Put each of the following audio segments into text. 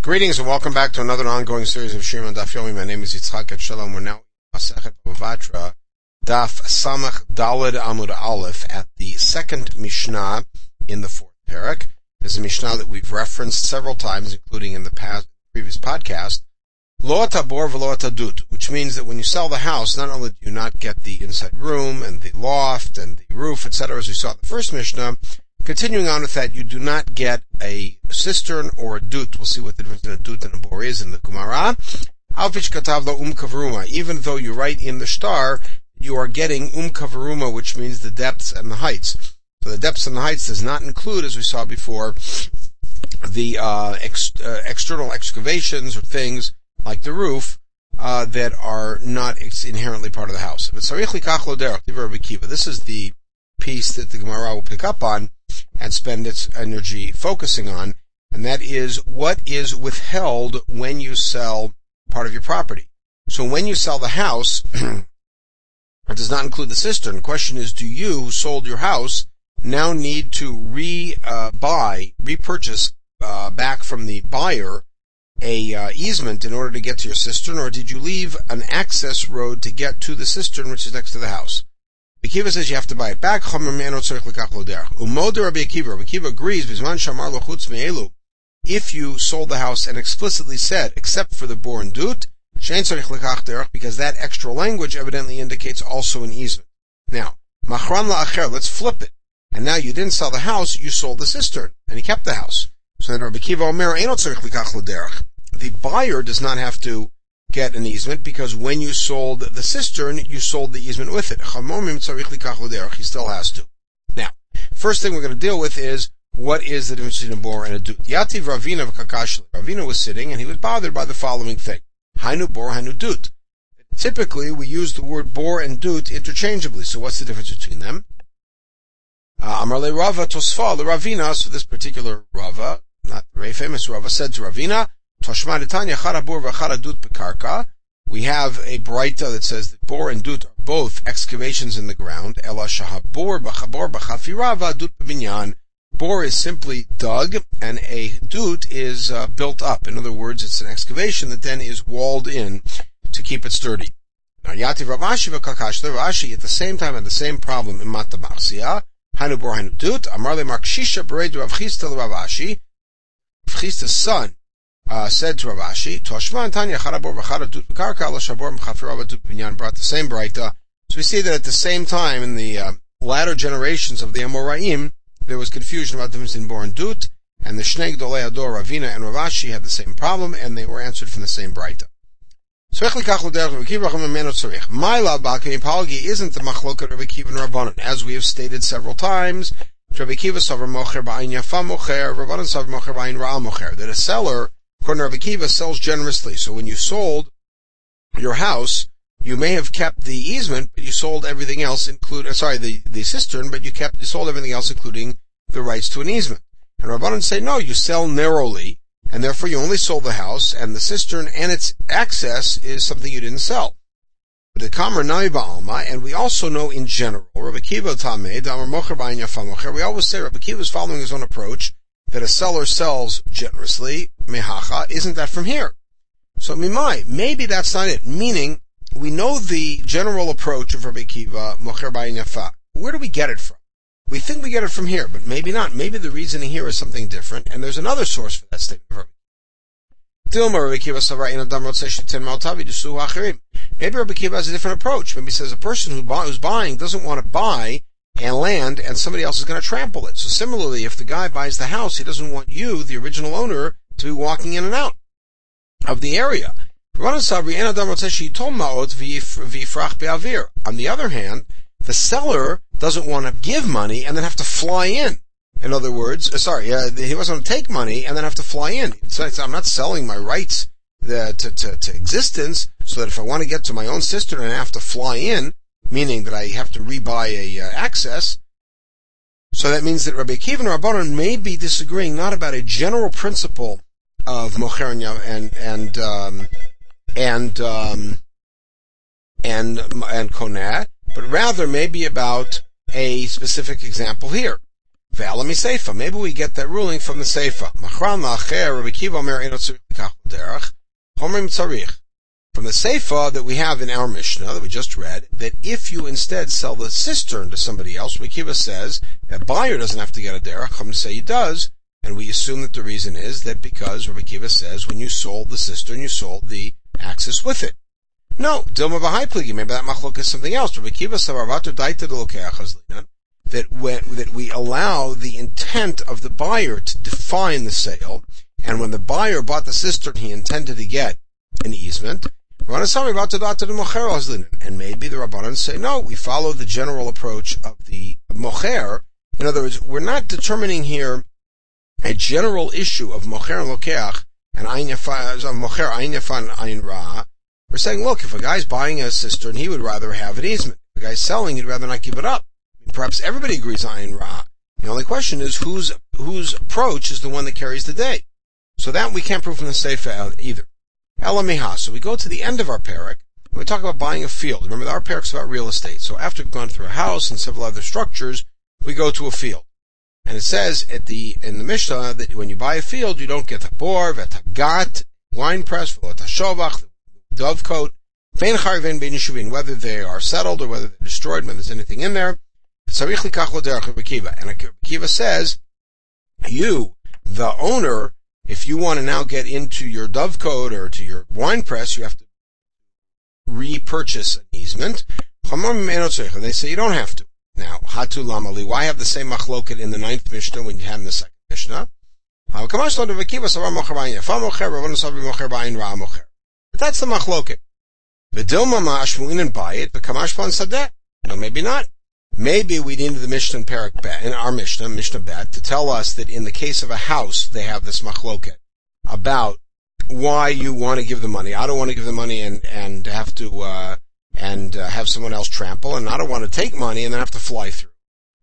Greetings and welcome back to another ongoing series of Shirim and Daf Yomi. My name is Yitzchak Etshalom. We're now in Masechet Bava Batra, Daf Samach Daled Amud Aleph, at the second Mishnah in the fourth parak. There's a Mishnah that we've referenced several times, including in the previous podcast. Lo tabor v'lo tadut, which means that when you sell the house, not only do you not get the inside room and the loft and the roof, etc., as we saw in the first Mishnah, continuing on with that, you do not get a cistern or a dut. We'll see what the difference in a dut and a bor is in the Gemara. Alfish katav la kavaruma. Even though you write in the shtar, you are getting kavaruma, which means the depths and the heights. So the depths and the heights does not include, as we saw before, the external excavations or things like the roof that are not inherently part of the house. This is the piece that the Gemara will pick up on and spend its energy focusing on, and that is what is withheld when you sell part of your property. So when you sell the house, it does not include the cistern. The question is, do you, who sold your house, now need to repurchase back from the buyer a easement in order to get to your cistern, or did you leave an access road to get to the cistern which is next to the house? Rabbi Akiva says you have to buy it back. Rabbi Akiva agrees, if you sold the house and explicitly said, except for the bor and dut, because that extra language evidently indicates also an easement. Now, let's flip it. And now you didn't sell the house, you sold the cistern, and he kept the house. So then Rabbi Akiva Omer, the buyer does not have to get an easement, because when you sold the cistern, you sold the easement with it. He still has to. Now, first thing we're going to deal with is, what is the difference between a bor and a dut? Yativ Ravina v'kakashli. Ravina was sitting, and he was bothered by the following thing. Hainu bor, hainu dut. Typically, we use the word bor and dut interchangeably, so what's the difference between them? Amarle Rava Tosfa, the Ravina, so this particular Rava, not very famous Rava, said to Ravina, Toshma Netanya Chara bor v'chara dut bekarka. We have a braita that says that bor and dut are both excavations in the ground. Ela shaha bor b'chafirava dut b'binyan. Bor is simply dug, and a dut is built up. In other words, it's an excavation that then is walled in to keep it sturdy. Now, Yativ Ravashi v'kakash, Ravashi at the same time had the same problem in Mata Marsia. Hainu bor hainu dut. Amarle Markshisha beredu Rav Chisda Ravashi. Rav Chisda's son said to Ravashi, Toshma Tanya Charabor v'chara dut b'karka ala shabor m'chafirava dut b'binyan, brought the same braita. So we see that at the same time, in the latter generations of the Amoraim, there was confusion about the difference in bor and dut, and the Shnei Gdolei Hador, Ravina and Ravashi, had the same problem, and they were answered from the same braita. My love, Balkani Palgi, isn't the machloket Rabbi Akiva and Rabbanan. As we have stated several times, Rabbi Akiva savar mocher ba'ayin yafa mocher, Rabbanan savar mocher ba'ayin ra'a mocher, that a seller, according to Rabbi Akiva, sells generously. So when you sold your house, you may have kept the easement, but you sold everything else, the cistern, but you sold everything else, including the rights to an easement. And Rabbanan say, no, you sell narrowly, and therefore you only sold the house, and the cistern and its access is something you didn't sell. The Kamer Nami Ba'alma, and we also know in general, Rabbi Akiva Tameh, Damar Mocher Ba'ayin Yafa Mocher, we always say Rabbi Akiva is following his own approach, that a seller sells generously, mehacha, isn't that from here? So mimai, maybe that's not it, meaning, we know the general approach of Rabbi Akiva, Mocher Ba'ayin Yafa. Where do we get it from? We think we get it from here, but maybe not. Maybe the reasoning here is something different, and there's another source for that statement. Maybe Rabbi Akiva has a different approach. Maybe he says a person who's buying doesn't want to buy and land, and somebody else is going to trample it. So similarly, if the guy buys the house, he doesn't want you, the original owner, to be walking in and out of the area. On the other hand, the seller doesn't want to give money and then have to fly in. In other words, he doesn't want to take money and then have to fly in. So I'm not selling my rights to existence, so that if I want to get to my own cistern and I have to fly in, meaning that I have to rebuy a access. So that means that Rabbi Akiva and Rabbanan may be disagreeing not about a general principle of mocher and koneh, but rather maybe about a specific example here. Ve'alami Seifa. Maybe we get that ruling from the Seifa. Machran la'acher, Rabbi Akiva omer eino tzarich likach l'derech, chomrim tzarich. From the Seifa that we have in our Mishnah, that we just read, that if you instead sell the cistern to somebody else, Rabbi Akiva says that buyer doesn't have to get a derech, Chum say he does, and we assume that the reason is that because Rabbi Akiva says when you sold the cistern, you sold the axis with it. No, Dilma B'hai Pligi, maybe that machlok is something else. Rabbi Akiva Savarvato Daita Delokeach Hazlinan, that we allow the intent of the buyer to define the sale, and when the buyer bought the cistern, he intended to get an easement. And maybe the Rabbanan say, no, we follow the general approach of the mocher. In other words, we're not determining here a general issue of mocher and lokeach, and mocher ayin yafan ayin ra. We're saying, look, if a guy's buying a cistern, he would rather have an easement. If a guy's selling, he'd rather not give it up. Perhaps everybody agrees on ayin ra. The only question is whose approach is the one that carries the day. So that we can't prove from the Seifa either. Elamiha. So we go to the end of our parak, and we talk about buying a field. Remember, our parak's about real estate. So after we've gone through a house and several other structures, we go to a field. And it says in the Mishnah that when you buy a field, you don't get a bor, gat, wine press, shovach, dovecote, vein charvein bein yeshuvin, whether they are settled or whether they're destroyed, whether there's anything in there. And Akiva says, you, the owner, if you want to now get into your dovecote or to your wine press, you have to repurchase an easement. And they say you don't have to. Now, Hatu Lamali, why have the same machloket in the 9th Mishnah when you had in the 2nd Mishnah? But that's the machloket. V'dilma ma'ashmu'in and buy it, but kamash plan sadeh. No, maybe not. Maybe we needed the Mishnah in Parak Bet, in our Mishnah Bet, to tell us that in the case of a house, they have this machloket about why you want to give the money. I don't want to give the money and have to have someone else trample, and I don't want to take money and then have to fly through.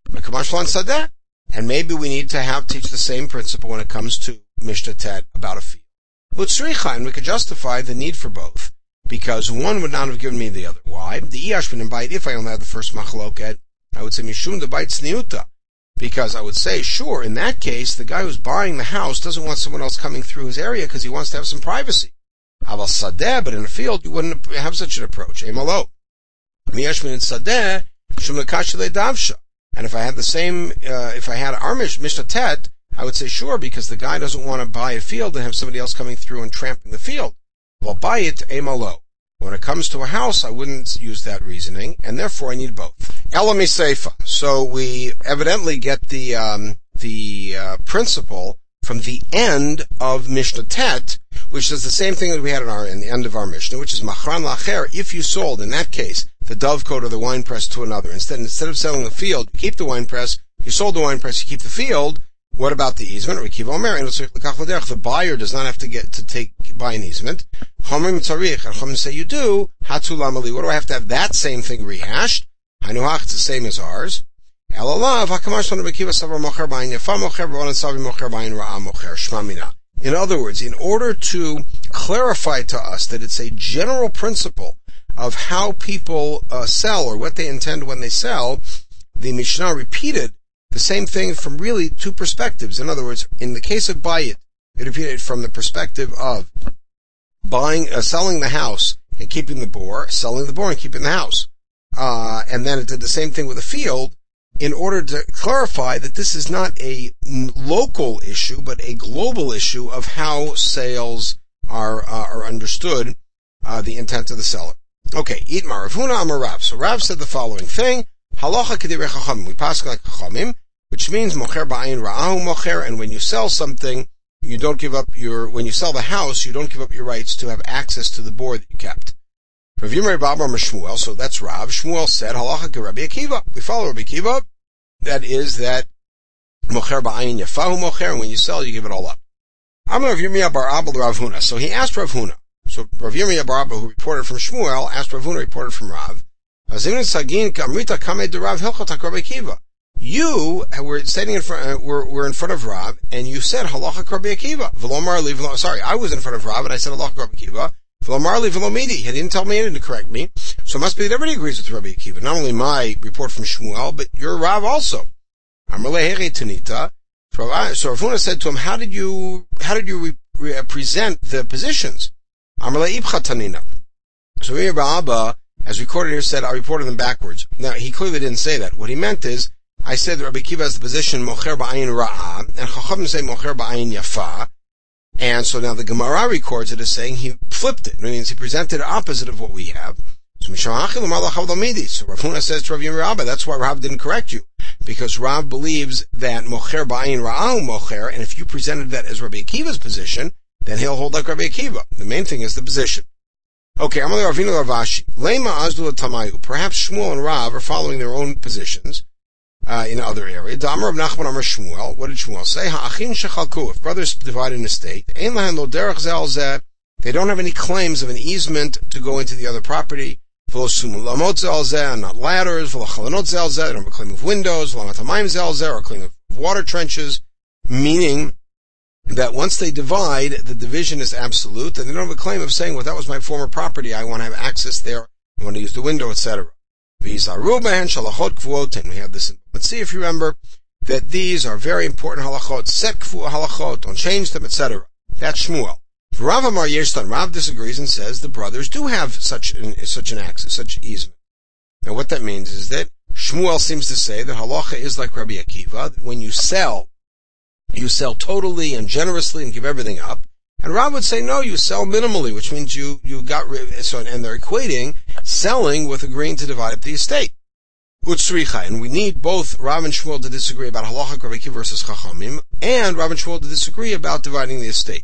And maybe we need to teach the same principle when it comes to Mishnah Tet about a field. And we could justify the need for both, because one would not have given me the other. Why? The Iyashvin and Bait, if I only had the first machloket, I would say Mishum the Bait Sniuta, because I would say, sure, in that case, the guy who's buying the house doesn't want someone else coming through his area because he wants to have some privacy. Aval Sadeh, but in a field, you wouldn't have such an approach. Emalo. Miyashmin and Sadeh, Shum Lekashile Davsha. And if I had the same, if I had our Mishnah Tet, I would say sure, because the guy doesn't want to buy a field and have somebody else coming through and trampling the field. Well, buy it, Emalo. When it comes to a house, I wouldn't use that reasoning, and therefore I need both. Elami Seifa. So we evidently get the principle from the end of Mishnah Tet, which is the same thing that we had in the end of our Mishnah, which is Machran Lacher. If you sold, in that case, the dovecote or the wine press to another, instead of selling the field, you keep the wine press. You sold the wine press, you keep the field. What about the easement? The buyer does not have to buy an easement. Chachamim say you do. Hatu lamali. What do I have to have that same thing rehashed? Hanuhach, it's the same as ours. In other words, in order to clarify to us that it's a general principle of how people sell or what they intend when they sell, the Mishnah repeated the same thing from really two perspectives. In other words, in the case of Bayit, it repeated from the perspective of selling the house and keeping the boar, selling the boar and keeping the house. And then it did the same thing with the field in order to clarify that this is not a local issue, but a global issue of how sales are understood, the intent of the seller. Okay, Itmar Rav Huna Amar Rav. So Rav said the following thing, Halacha K'direi Chachamim. We pass like Chachamim, which means Mocher Ba'ayin Ra'ahu Mocher, and when you sell something, you don't give up when you sell the house, you don't give up your rights to have access to the board that you kept. Rav Yirmiyah Bar Shmuel, so that's Rav. Shmuel said, Halacha K'Rabbi Akiva. We follow Rabbi Akiva. That is that Mocher Ba'ayin Yafahu Mocher, and when you sell, you give it all up. Amar Rav Yirmiyah Bar Abba Rav Huna. So he asked Rav Huna. So Rav Yirmiyah Bar Abba, who reported from Shmuel, asked Rav Huna, reported from Rav. You were standing in front, were in front of Rav, and you said Halacha Rabbi Akiva. Sorry, I was in front of Rav, and I said Halacha Rabbi Akiva. V'lomarli v'lomidi. He didn't tell me, he didn't correct me. So it must be that everybody agrees with Rabbi Akiva. Not only my report from Shmuel, but your Rav also. Amalei Heri Tanita. So Rav Huna said to him, how did you present the positions? Amalei Ibcha Tanina. So Rabbi Abba, as recorded here, said, I reported them backwards. Now, he clearly didn't say that. What he meant is, I said that Rabbi Akiva has the position Mocher Ba'ayin Ra'ah, and Chachamim say Mocher Ba'ayin Yafa. And so now the Gemara records it as saying he flipped it. It means he presented the opposite of what we have. So Rav Huna says to Rav Yirmiyah, that's why Rav didn't correct you. Because Rav believes that Mocher Ba'ayin Ra'ah Mocher, and if you presented that as Rabbi Akiva's position, then he'll hold like Rabbi Akiva. The main thing is the position. Okay, Amalei Ravina Ravashi. Lema Azdu Tamayu. Perhaps Shmuel and Rav are following their own positions in other areas. Damar of Nachman Amar Shmuel. What did Shmuel say? Ha'achin shechalku. If brothers divide an estate, ein lahen lo derech ze al zeh. They don't have any claims of an easement to go into the other property. V'lo sulamot ze al zeh, not ladders. V'lo chalanot ze al zeh. They don't have a claim of windows. V'lo matamayim ze al zeh, or a claim of water trenches. Meaning that once they divide, the division is absolute, and they don't have a claim of saying, well, that was my former property, I want to have access there, I want to use the window, etc. We have this. Let's see if you remember that these are very important halachot, set kfuah halachot, don't change them, etc. That's Shmuel. Rav Amar Yeshtan, Rav disagrees and says the brothers do have such an access, such easement. Now what that means is that Shmuel seems to say that halacha is like Rabbi Akiva, that when you sell totally and generously and give everything up. And Rav would say, no, you sell minimally, which means you got rid, and they're equating selling with agreeing to divide up the estate. Utsricha, and we need both Rav and Shmuel to disagree about halacha Rabbi Akiva versus Chachamim, and Rav and Shmuel to disagree about dividing the estate.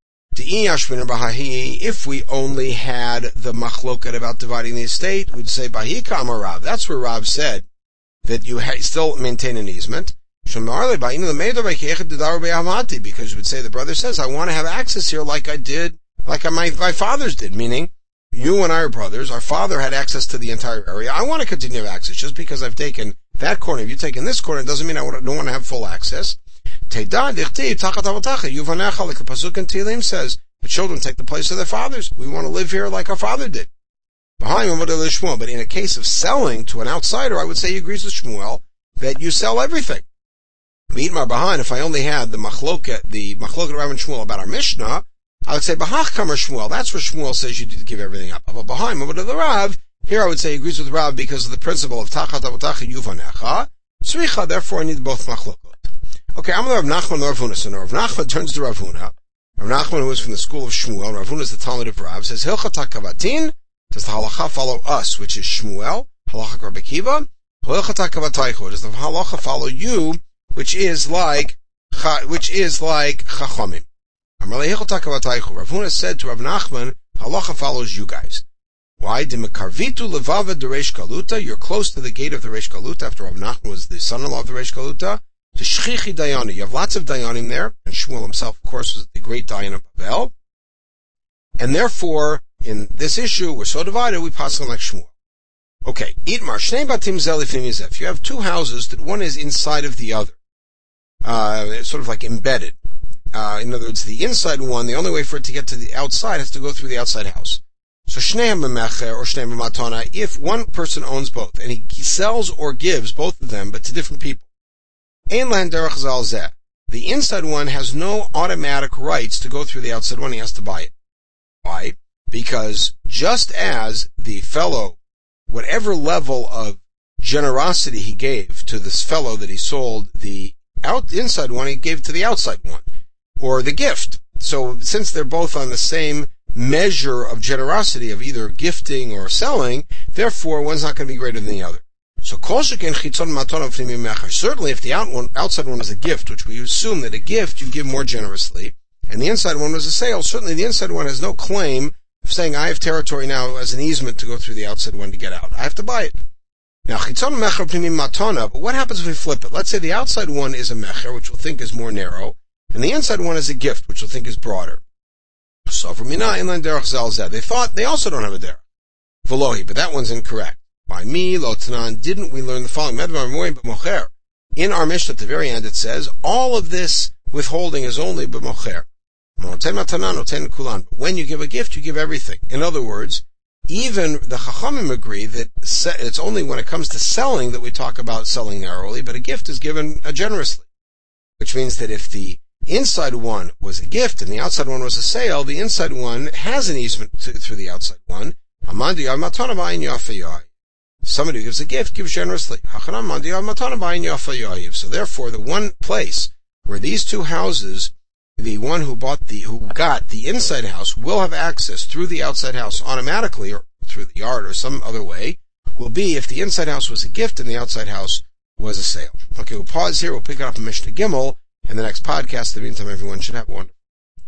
If we only had the machloket about dividing the estate, we'd say, Bahika Amar Rav. That's where Rav said that you still maintain an easement. Because you would say the brother says, I want to have access here like I did, like my fathers did, meaning you and I are brothers, our father had access to the entire area, I want to continue to have access. Just because I've taken that corner, if you've taken this corner, it doesn't mean I don't want to have full access. Like the Pasuk in Tehillim says, the children take the place of their fathers. We want to live here like our father did. But in a case of selling to an outsider, I would say he agrees with Shmuel that you sell everything. If I only had the machloket Rav and Shmuel about our Mishnah, I would say Bahach Kamar Shmuel. That's where Shmuel says you need to give everything up. But behind the Rav, here I would say he agrees with Rav because of the principle of Tachat Avotacha Yuvanecha. Tzricha, therefore I need both machlokot. Okay, I'm Rav Nachman Rav Huna. So Rav Nachman turns to Rav Huna. Rav Nachman, who is from the school of Shmuel, Rav Huna is the Talmud of Rav, says Hilchot HaKavatin. Does the halacha follow us, which is Shmuel? Halacha Rabbi Akiva. Hilchot HaKavataycho. Does the halacha follow you, which is like Chachamim? Rav Huna said to Rav Nachman, halacha follows you guys. Why? You're close to the gate of the Reish Galuta, after Rav Nachman was the son-in-law of the Reish Galuta. You have lots of dayanim there, and Shmuel himself, of course, was the great dayan of Babel. And therefore, in this issue, we're so divided, we pass on like Shmuel. Okay, Itmar, Shnei Batim Zelifnim Yizef. If you have two houses that one is inside of the other, it's sort of like embedded. In other words, the inside one, the only way for it to get to the outside has to go through the outside house. So Shneim Memecher or Shneim Matana, if one person owns both, and he sells or gives both of them, but to different people, Ein Lahen Derech Zal Zeh, the inside one has no automatic rights to go through the outside one, he has to buy it. Why? Because just as the fellow, whatever level of generosity he gave to this fellow that he sold the inside one, he gave to the outside one, or the gift. So since they're both on the same measure of generosity of either gifting or selling, therefore one's not going to be greater than the other. So certainly if the outside one was a gift, which we assume that a gift you give more generously, and the inside one was a sale, certainly the inside one has no claim of saying I have territory now as an easement to go through the outside one to get out. I have to buy it. Now, but what happens if we flip it? Let's say the outside one is a mecher, which we'll think is more narrow, and the inside one is a gift, which we'll think is broader. So for Mina Inland Derech Zalzeh, they thought they also don't have a derech. Velohi, but that one's incorrect. By me, Lotanan, didn't we learn the following? In our Mishnah at the very end it says, all of this withholding is only b'mocher. But when you give a gift, you give everything. In other words, even the Chachamim agree that it's only when it comes to selling that we talk about selling narrowly, but a gift is given generously. Which means that if the inside one was a gift and the outside one was a sale, the inside one has an easement through the outside one. Somebody who gives a gift gives generously. So therefore, the one place where these two houses, the one who got the inside house will have access through the outside house automatically, or through the yard or some other way, will be if the inside house was a gift and the outside house was a sale. Okay, we'll pause here. We'll pick it up in Mishnah Gimel in the next podcast. In the meantime, everyone should have one.